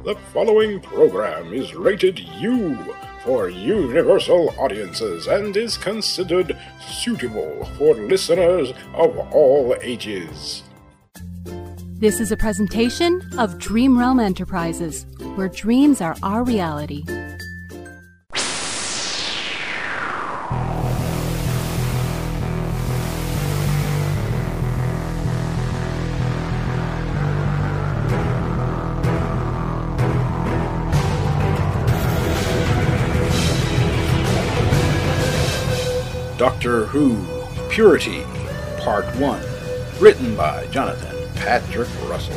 The following program is rated U for universal audiences and is considered suitable for listeners of all ages. This is a presentation of Dream Realm Enterprises, where dreams are our reality. Doctor Who Purity, Part 1, written by Jonathan Patrick Russell.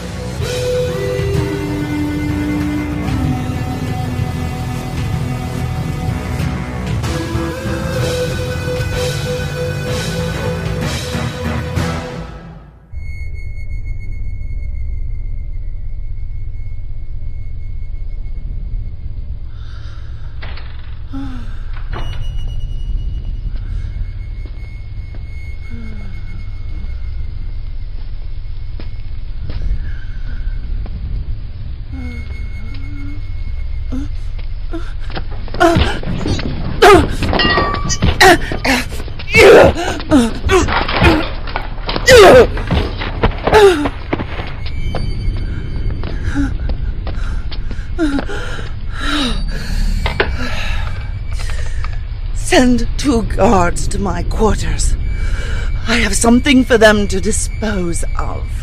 Send 2 guards to my quarters. I have something for them to dispose of.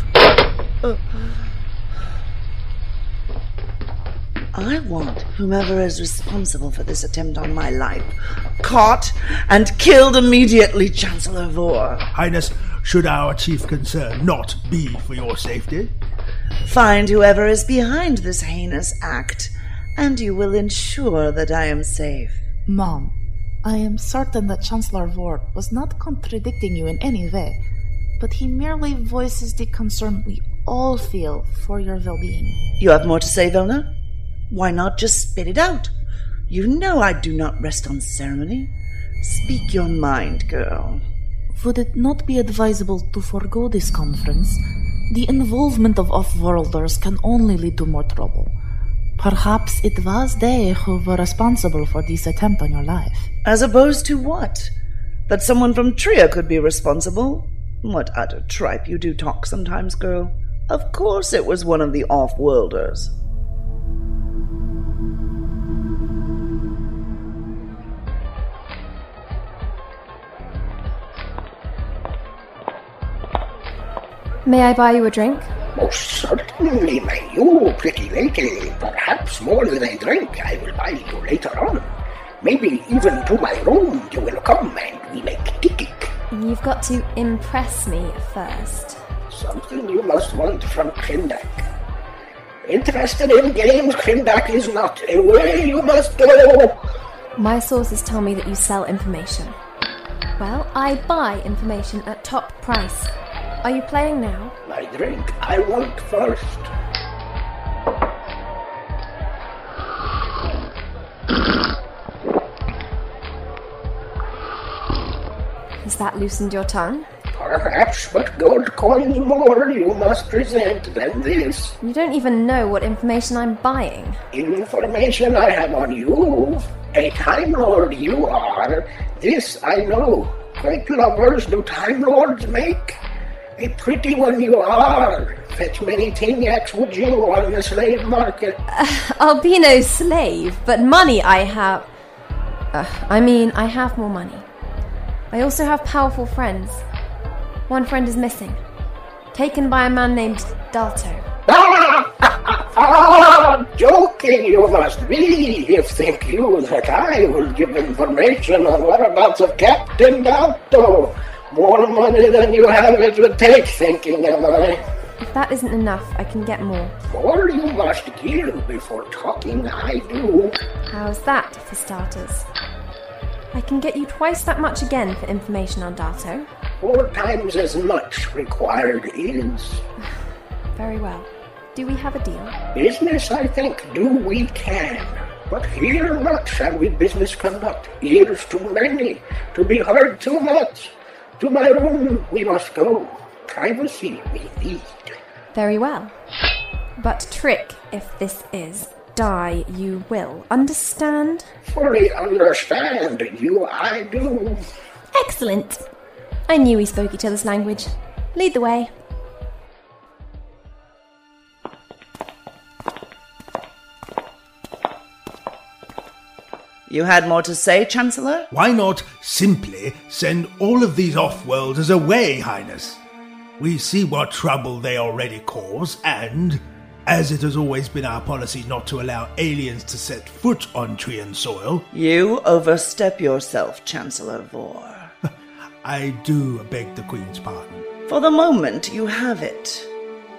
I want whomever is responsible for this attempt on my life caught and killed immediately, Chancellor Vore. Highness, should our chief concern not be for your safety? Find whoever is behind this heinous act, and you will ensure that I am safe. Mom, I am certain that Chancellor Vore was not contradicting you in any way, but he merely voices the concern we all feel for your well-being. You have more to say, Vilna? Why not just spit it out? You know I do not rest on ceremony. Speak your mind, girl. Would it not be advisable to forego this conference? The involvement of off-worlders can only lead to more trouble. Perhaps it was they who were responsible for this attempt on your life. As opposed to what? That someone from Tria could be responsible? What utter tripe you do talk sometimes, girl. Of course it was one of the off-worlders. May I buy you a drink? Most certainly, my you pretty lady. Perhaps more than a drink I will buy you later on. Maybe even to my room you will come and we make ticket. You've got to impress me first. Something you must want from Krindak. Interested in games, Krindak is not. Away you must go. My sources tell me that you sell information. Well, I buy information at top price. Are you playing now? My drink I want first. Has that loosened your tongue? Perhaps, but gold coins more you must present than this. You don't even know what information I'm buying. Information I have on you. A Time Lord you are. This I know. Great lovers do Time Lords make. A pretty one you are. Fetch many Tignacs would you on the slave market. I'll be no slave, but money I have... I have more money. I also have powerful friends. One friend is missing. Taken by a man named Dalto. Joking you must be, if think you that I will give information on whereabouts of Captain Dalto. More money than you have it would take, thinking, am I? If that isn't enough, I can get more. More you must give before talking I do. How's that, for starters? I can get you twice that much again for information on Dalto. 4 times as much required is. Very well. Do we have a deal? Business, I think, do we can. But here not shall we business conduct. Ears too many, to be heard too much. To my room we must go. Privacy we need. Very well. But trick, if this is, die you will. Understand? Fully understand. I do. Excellent. I knew we spoke each other's language. Lead the way. You had more to say, Chancellor? Why not simply send all of these off-worlders away, Highness? We see what trouble they already cause, and, as it has always been our policy not to allow aliens to set foot on Trian soil... You overstep yourself, Chancellor Vor. I do beg the Queen's pardon. For the moment, you have it.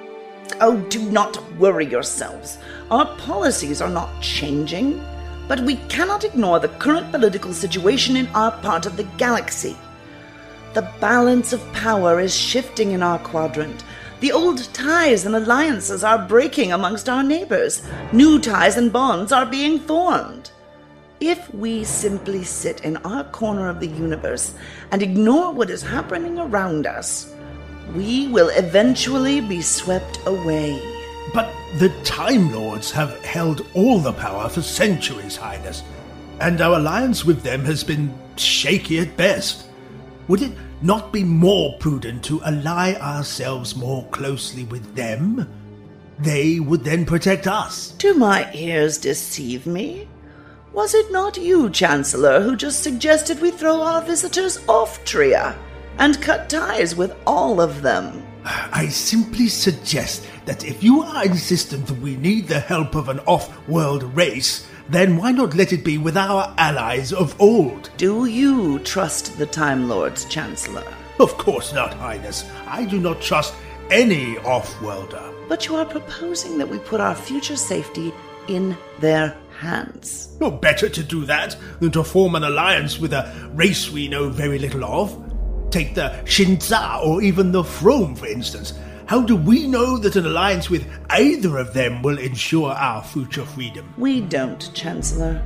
Oh, do not worry yourselves. Our policies are not changing, but we cannot ignore the current political situation in our part of the galaxy. The balance of power is shifting in our quadrant. The old ties and alliances are breaking amongst our neighbors. New ties and bonds are being formed. If we simply sit in our corner of the universe and ignore what is happening around us, we will eventually be swept away. But the Time Lords have held all the power for centuries, Highness, and our alliance with them has been shaky at best. Would it not be more prudent to ally ourselves more closely with them? They would then protect us. Do my ears deceive me? Was it not you, Chancellor, who just suggested we throw our visitors off Tria and cut ties with all of them? I simply suggest that if you are insistent that we need the help of an off-world race, then why not let it be with our allies of old? Do you trust the Time Lords, Chancellor? Of course not, Highness. I do not trust any off-worlder. But you are proposing that we put our future safety in their hands. No, better to do that than to form an alliance with a race we know very little of. Take the Shinza or even the Frome, for instance. How do we know that an alliance with either of them will ensure our future freedom? We don't, Chancellor.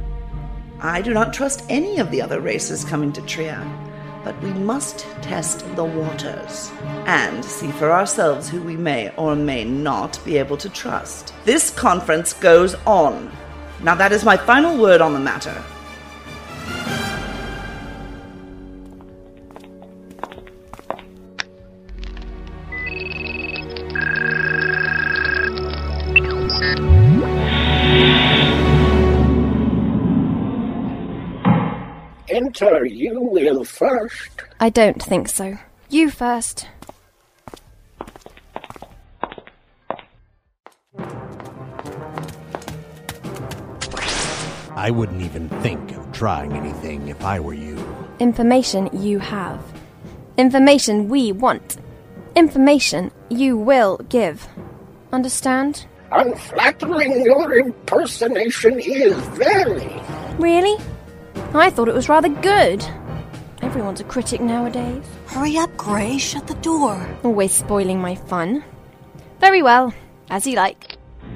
I do not trust any of the other races coming to Tria, but we must test the waters and see for ourselves who we may or may not be able to trust. This conference goes on. Now that is my final word on the matter. Enter you will first. I don't think so. You first. I wouldn't even think of trying anything if I were you. Information you have. Information we want. Information you will give. Understand? Unflattering your impersonation is very. Really? I thought it was rather good. Everyone's a critic nowadays. Hurry up, Gray. Shut the door. Always spoiling my fun. Very well. As you like.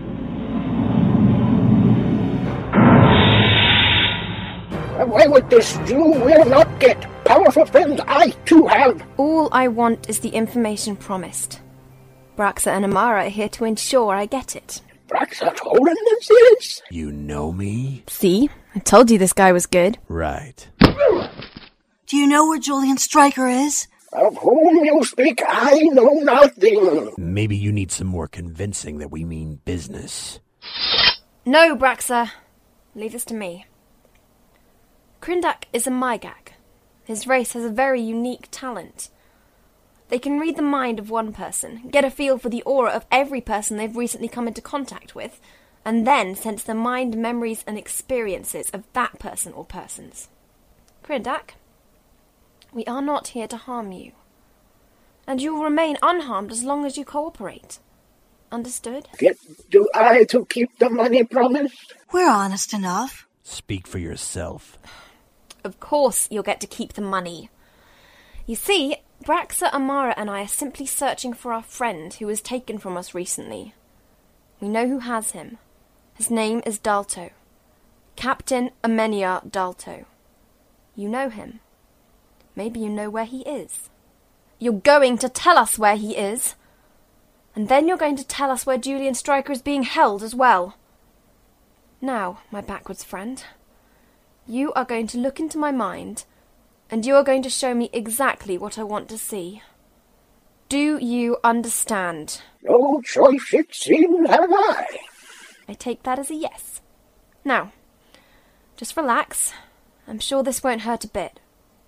Away with this. You will not get powerful friends I too have. All I want is the information promised. Braxa and Amara are here to ensure I get it. Braxa told him this is. You know me? See? I told you this guy was good. Right. Do you know where Julian Stryker is? Of whom you speak, I know nothing. Maybe you need some more convincing that we mean business. No, Braxa. Leave this to me. Kryndak is a Mygak. His race has a very unique talent. They can read the mind of one person, get a feel for the aura of every person they've recently come into contact with, and then sense the mind, memories, and experiences of that person or persons. Kryndak, we are not here to harm you. And you will remain unharmed as long as you cooperate. Understood? Do I to keep the money promised? We're honest enough. Speak for yourself. Of course you'll get to keep the money. You see, Braxa, Amara, and I are simply searching for our friend who was taken from us recently. We know who has him. His name is Dalto. Captain Amenia Dalto. You know him. Maybe you know where he is. You're going to tell us where he is. And then you're going to tell us where Julian Stryker is being held as well. Now, my backwards friend, you are going to look into my mind, and you are going to show me exactly what I want to see. Do you understand? No choice, it seems, have I. I take that as a yes. Now, just relax. I'm sure this won't hurt a bit.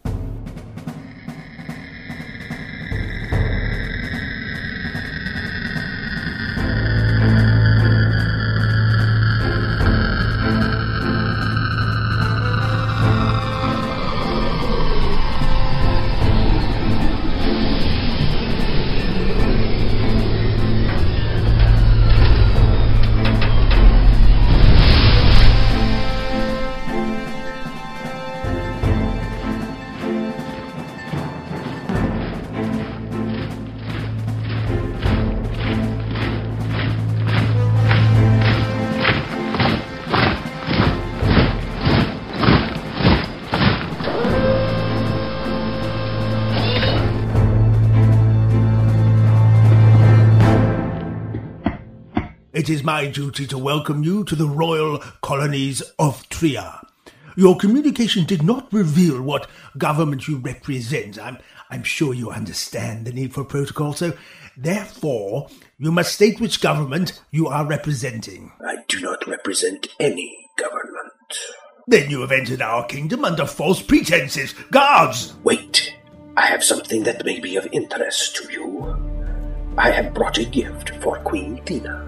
It is my duty to welcome you to the royal colonies of Tria. Your communication did not reveal what government you represent. I'm sure you understand the need for protocol, so therefore you must state which government you are representing. I do not represent any government. Then you have entered our kingdom under false pretenses. Guards! Wait, I have something that may be of interest to you. I have brought a gift for Queen Tina.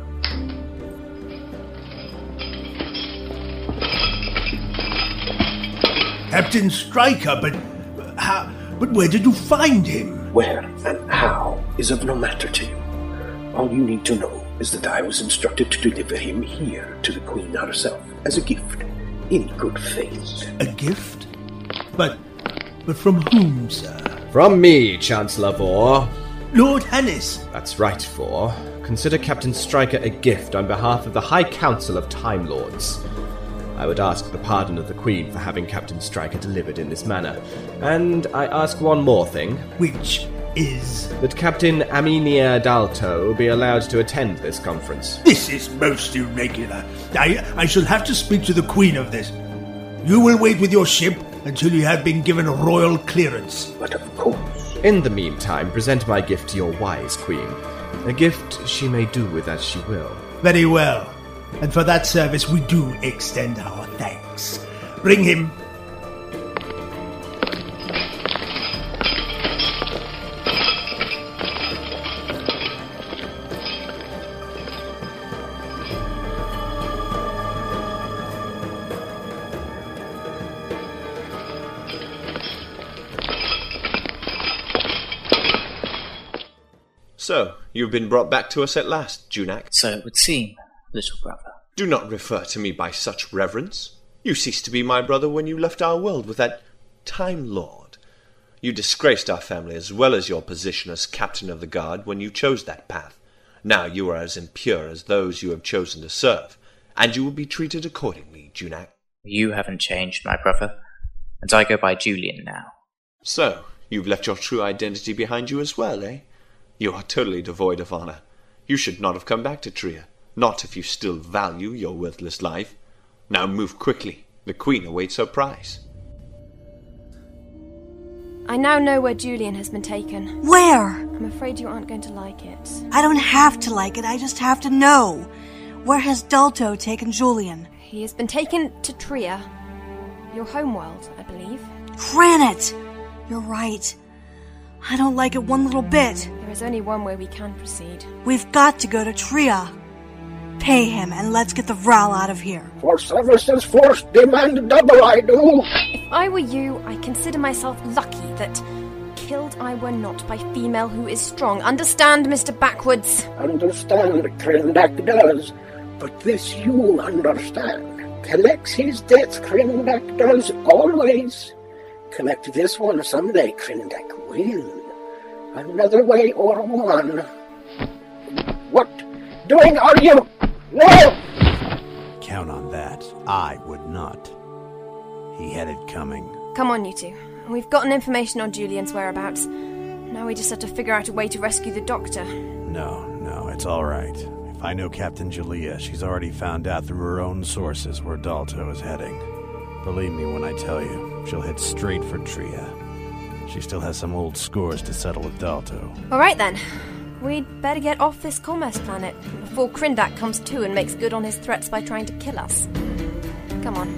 Captain Stryker, but where did you find him? Where and how is of no matter to you. All you need to know is that I was instructed to deliver him here to the Queen herself as a gift, in good faith. A gift? But from whom, sir? From me, Chancellor Vore. Lord Hannis. That's right, Vore. Consider Captain Stryker a gift on behalf of the High Council of Time Lords. I would ask the pardon of the Queen for having Captain Stryker delivered in this manner. And I ask one more thing. Which is? That Captain Aminia Dalto be allowed to attend this conference. This is most irregular. I shall have to speak to the Queen of this. You will wait with your ship until you have been given royal clearance. But of course. In the meantime, present my gift to your wise Queen. A gift she may do with as she will. Very well. And for that service we do extend our thanks. Bring him. So, you've been brought back to us at last, Junak. So it would seem, little brother. Do not refer to me by such reverence. You ceased to be my brother when you left our world with that Time Lord. You disgraced our family as well as your position as captain of the guard when you chose that path. Now you are as impure as those you have chosen to serve, and you will be treated accordingly, Junak. You haven't changed, my brother, and I go by Julian now. So, you've left your true identity behind you as well, eh? You are totally devoid of honor. You should not have come back to Tria, not if you still value your worthless life. Now move quickly. The Queen awaits her prize. I now know where Julian has been taken. Where? I'm afraid you aren't going to like it. I don't have to like it, I just have to know. Where has Dalto taken Julian? He has been taken to Tria. Your homeworld, I believe. Granite! You're right. I don't like it one little bit. There is only one way we can proceed. We've got to go to Tria. Pay him and let's get the Vral out of here. For services first, demand double, I do. If I were you, I consider myself lucky that killed I were not by female who is strong. Understand, Mr. Backwards? Understand, Krendak does. But this you understand. Collects his debts, Krendak does always. Collect this one someday, Krendak will. Another way or one. What doing are you? No! Count on that. I would not. He had it coming. Come on, you two. We've gotten information on Julian's whereabouts. Now we just have to figure out a way to rescue the doctor. No, No, it's all right. If I know Captain Julia, she's already found out through her own sources where Dalto is heading. Believe me when I tell you, she'll head straight for Tria. She still has some old scores to settle with Dalto. Alright then. We'd better get off this commerce planet before Krindak comes to and makes good on his threats by trying to kill us. Come on.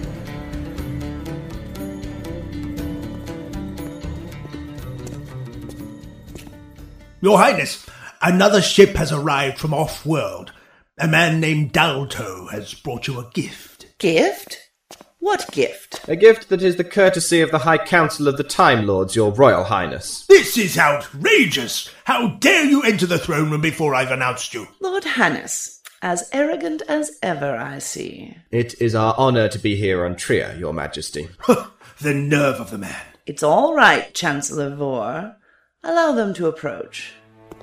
Your Highness, another ship has arrived from off-world. A man named Dalto has brought you a gift. Gift? What gift? A gift that is the courtesy of the High Council of the Time Lords, Your Royal Highness. This is outrageous! How dare you enter the throne room before I've announced you? Lord Hannes, as arrogant as ever, I see. It is our honour to be here on Tria, Your Majesty. The nerve of the man. It's all right, Chancellor Vor. Allow them to approach.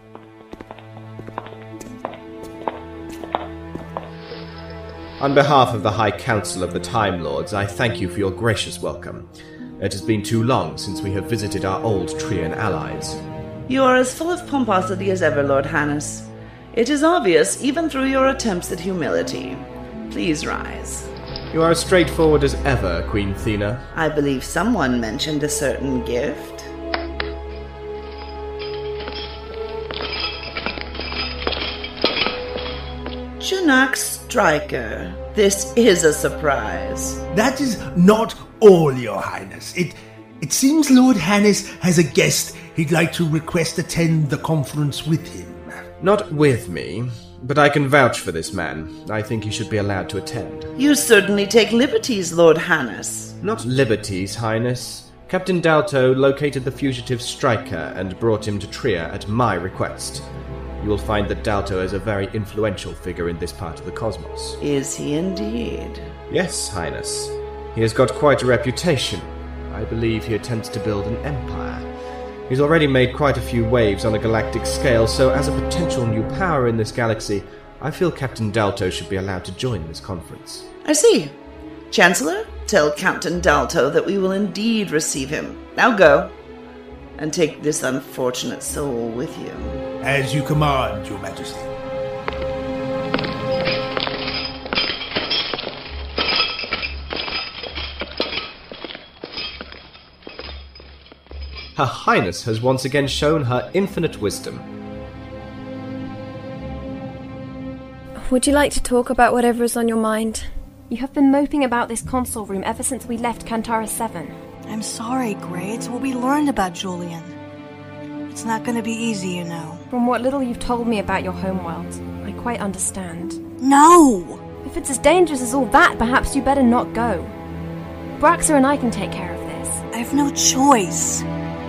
On behalf of the High Council of the Time Lords, I thank you for your gracious welcome. It has been too long since we have visited our old Trian allies. You are as full of pomposity as ever, Lord Hannes. It is obvious, even through your attempts at humility. Please rise. You are as straightforward as ever, Queen Thena. I believe someone mentioned a certain gift. Janak Stryker, this is a surprise. That is not all, Your Highness. It seems Lord Hannes has a guest he'd like to request attend the conference with him. Not with me, but I can vouch for this man. I think he should be allowed to attend. You certainly take liberties, Lord Hannes. Not liberties, Highness. Captain Dalto located the fugitive Stryker and brought him to Tria at my request. You will find that Dalto is a very influential figure in this part of the cosmos. Is he indeed? Yes, Highness. He has got quite a reputation. I believe he attempts to build an empire. He's already made quite a few waves on a galactic scale, so as a potential new power in this galaxy, I feel Captain Dalto should be allowed to join this conference. I see. Chancellor, tell Captain Dalto that we will indeed receive him. Now go, and take this unfortunate soul with you. As you command, Your Majesty. Her Highness has once again shown her infinite wisdom. Would you like to talk about whatever is on your mind? You have been moping about this console room ever since we left Kantara 7. I'm sorry, Gray. It's what we learned about Julian. It's not going to be easy, you know. From what little you've told me about your homeworld, I quite understand. No! If it's as dangerous as all that, perhaps you better not go. Braxa and I can take care of this. I have no choice.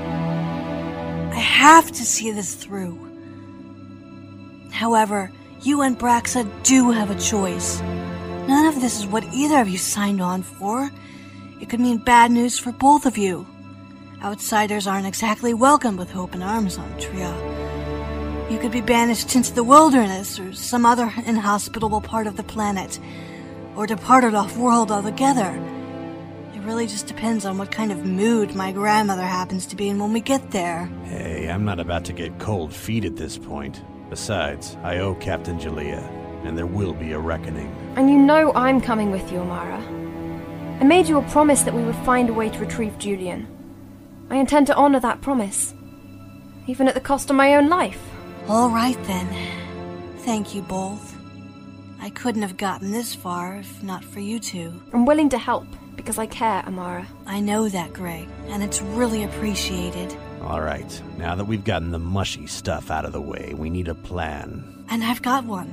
I have to see this through. However, you and Braxa do have a choice. None of this is what either of you signed on for. It could mean bad news for both of you. Outsiders aren't exactly welcome with open arms on Tria. You could be banished into the wilderness or some other inhospitable part of the planet, or departed off-world altogether. It really just depends on what kind of mood my grandmother happens to be in when we get there. Hey, I'm not about to get cold feet at this point. Besides, I owe Captain Julia, and there will be a reckoning. And you know I'm coming with you, Amara. I made you a promise that we would find a way to retrieve Julian. I intend to honor that promise, even at the cost of my own life. All right, then. Thank you both. I couldn't have gotten this far if not for you two. I'm willing to help, because I care, Amara. I know that, Greg, and it's really appreciated. All right, now that we've gotten the mushy stuff out of the way, we need a plan. And I've got one.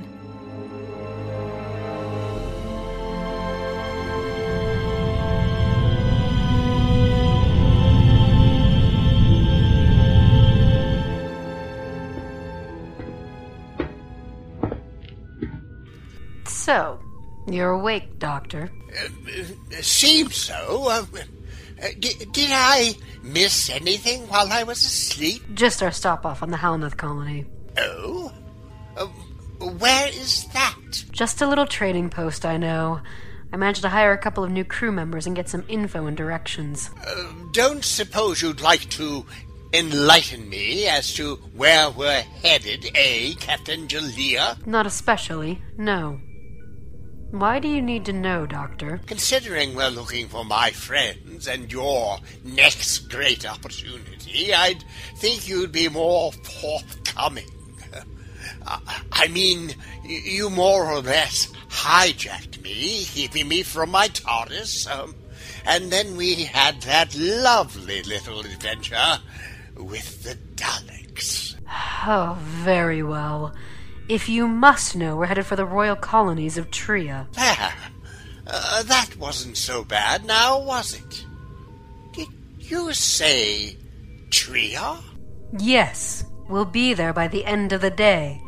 So, you're awake, Doctor. Seems so. Did I miss anything while I was asleep? Just our stop-off on the Halnoth colony. Oh? Where is that? Just a little trading post, I know. I managed to hire a couple of new crew members and get some info and directions. Don't suppose you'd like to enlighten me as to where we're headed, Captain Jalea? Not especially, no. Why do you need to know, Doctor? Considering we're looking for my friends and your next great opportunity, I'd think you'd be more forthcoming. I mean, you more or less hijacked me, keeping me from my TARDIS, and then we had that lovely little adventure with the Daleks. Oh, very well. If you must know, we're headed for the royal colonies of Tria. There. That wasn't so bad now, was it? Did you say Tria? Yes, we'll be there by the end of the day.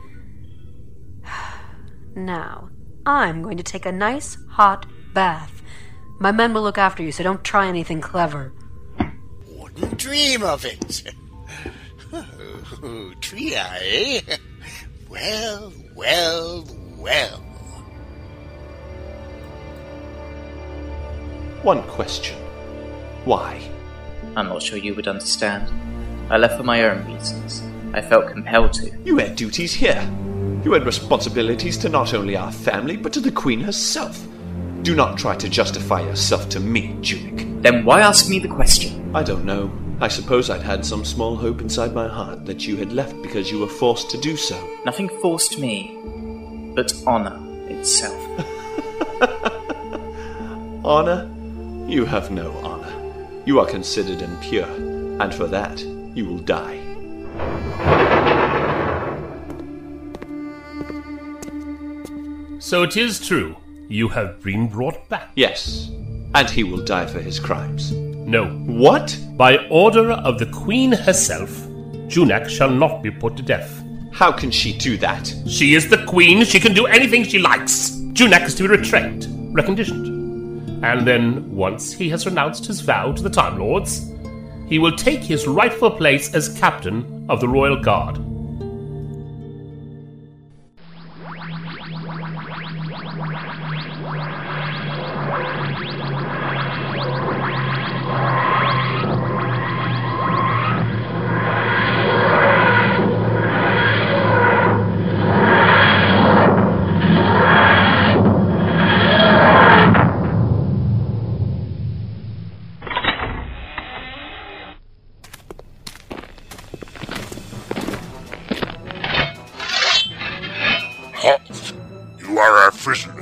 Now, I'm going to take a nice hot bath. My men will look after you, so don't try anything clever. Wouldn't dream of it. Oh, Tria, eh? Well, well, well. One question. Why? I'm not sure you would understand. I left for my own reasons. I felt compelled to. You had duties here. You had responsibilities to not only our family, but to the Queen herself. Do not try to justify yourself to me, Junik. Then why ask me the question? I don't know. I suppose I'd had some small hope inside my heart that you had left because you were forced to do so. Nothing forced me, but honor itself. Honor? You have no honor. You are considered impure, and for that, you will die. So it is true. You have been brought back. Yes, and he will die for his crimes. No. What? By order of the Queen herself, Junak shall not be put to death. How can she do that? She is the Queen. She can do anything she likes. Junak is to be retrained, reconditioned. And then, once he has renounced his vow to the Time Lords, he will take his rightful place as captain of the Royal Guard. You are our prisoner.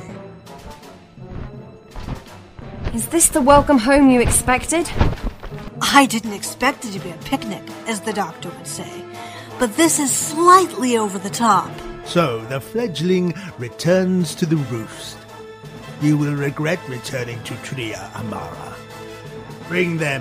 Is this the welcome home you expected? I didn't expect it to be a picnic, as the doctor would say, but this is slightly over the top. So the fledgling returns to the roost. You will regret returning to Tria, Amara. Bring them.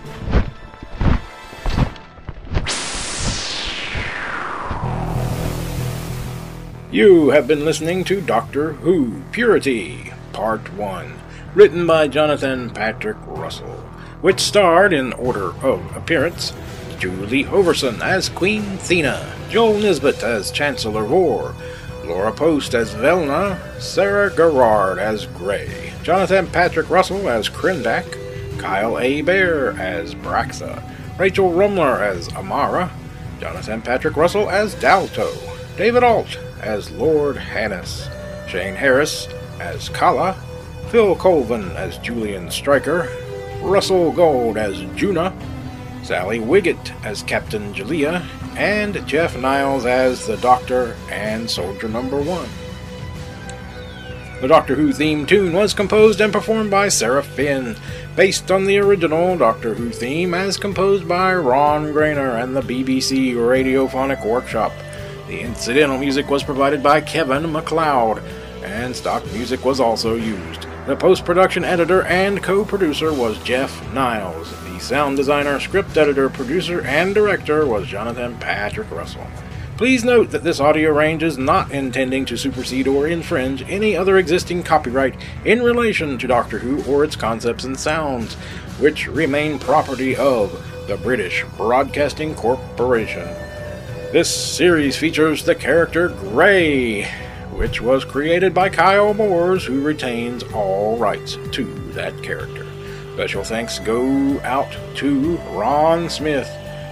You have been listening to Doctor Who Purity, Part 1, written by Jonathan Patrick Russell, which starred, in order of appearance, Julie Overson as Queen Thena, Joel Nisbet as Chancellor Vore, Laura Post as Velna, Sarah Gerard as Grey, Jonathan Patrick Russell as Krendak, Kyle A. Bear as Braxa, Rachel Rumler as Amara, Jonathan Patrick Russell as Dalto, David Alt as Lord Hannes, Shane Harris as Kala, Phil Colvin as Julian Stryker, Russell Gold as Juna, Sally Wiggett as Captain Jalea, and Jeff Niles as the Doctor and Soldier Number 1. The Doctor Who theme tune was composed and performed by Sarah Finn, based on the original Doctor Who theme as composed by Ron Grainer and the BBC Radiophonic Workshop. The incidental music was provided by Kevin MacLeod, and stock music was also used. The post-production editor and co-producer was Jeff Niles. The sound designer, script editor, producer, and director was Jonathan Patrick Russell. Please note that this audio range is not intending to supersede or infringe any other existing copyright in relation to Doctor Who or its concepts and sounds, which remain property of the British Broadcasting Corporation. This series features the character Grey, which was created by Kyle Moores, who retains all rights to that character. Special thanks go out to Ron Smith,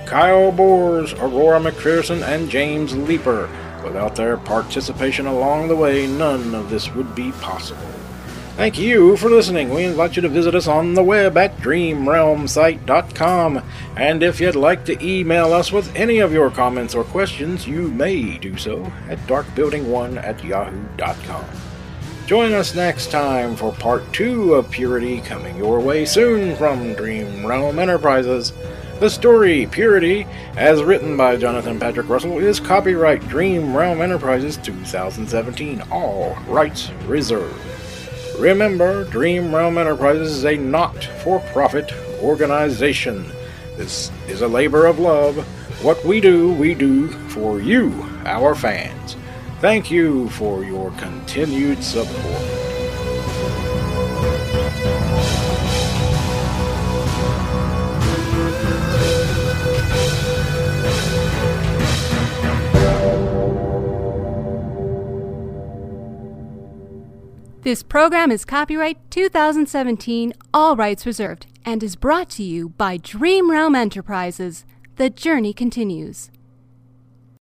Kyle Boers, Aurora McPherson, and James Leeper. Without their participation along the way, none of this would be possible. Thank you for listening. We invite you to visit us on the web at dreamrealmsite.com. And if you'd like to email us with any of your comments or questions, you may do so at darkbuilding1@yahoo.com. Join us next time for Part 2 of Purity, coming your way soon from Dream Realm Enterprises. The story, Purity, as written by Jonathan Patrick Russell, is copyright Dream Realm Enterprises 2017, all rights reserved. Remember, Dream Realm Enterprises is a not-for-profit organization. This is a labor of love. What we do for you, our fans. Thank you for your continued support. This program is copyright 2017, all rights reserved, and is brought to you by Dream Realm Enterprises. The journey continues.